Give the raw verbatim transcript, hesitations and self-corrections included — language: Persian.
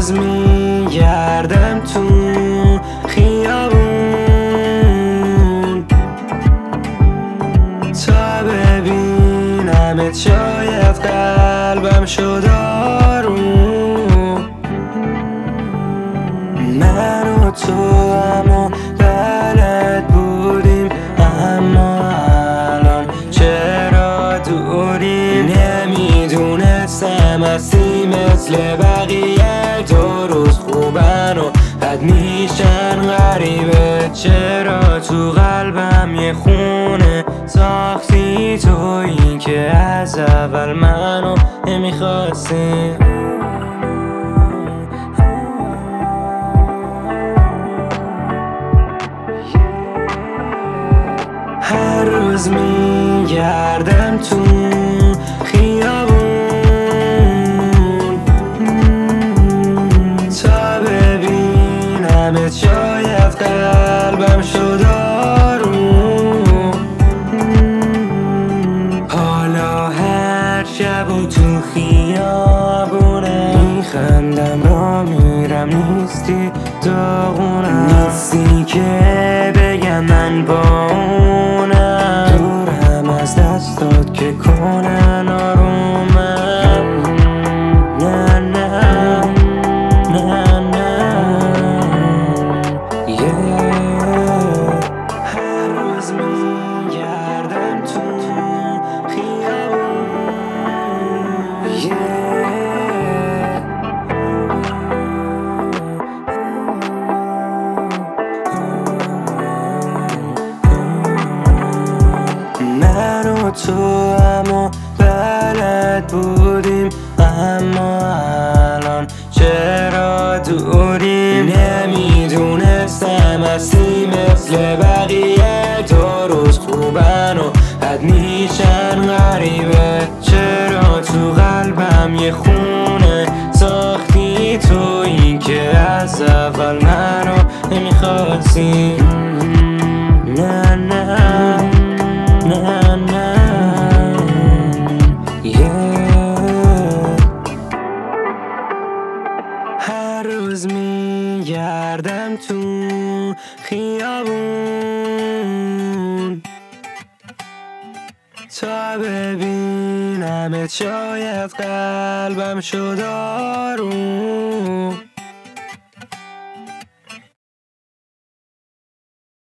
روز میگردم تو خیابون تا ببینمت، شاید قلبم شد آروم. من و تو اما بلد بودیم، اما الان چرا دوری؟ نمیدونستم هستی مثل بقیه، دو روز خوبن و بد میشن غریبه. چرا تو قلبم یه خونه ساختی تویی که از اول منو نمیخواستی؟ هر روز میگردم تو خیابون تا ببینمت، شاید قلبم شد آروم. حالا هر شب و تو خیابونم میخندم، را میرم نیستی داغونم. نیستی که بگم من با اونم، دورم از دستات که کنن آرومم. نه نه نه نه yeah. هر روز میگردم تو خیابون yeah. من و تو اما بلد بودیم، اما الان چرا دوری؟ نمیدونستم هستی مثل بقیه، دو روز خوبن و بد میشن غریبه. چرا تو قلبم یه خونه ساختی تویی که از اول منو نمیخواستی؟ نه نه نه نه yeah. هر روز میگردم تو خیابون تا ببینمت، شاید قلبم شد آروم.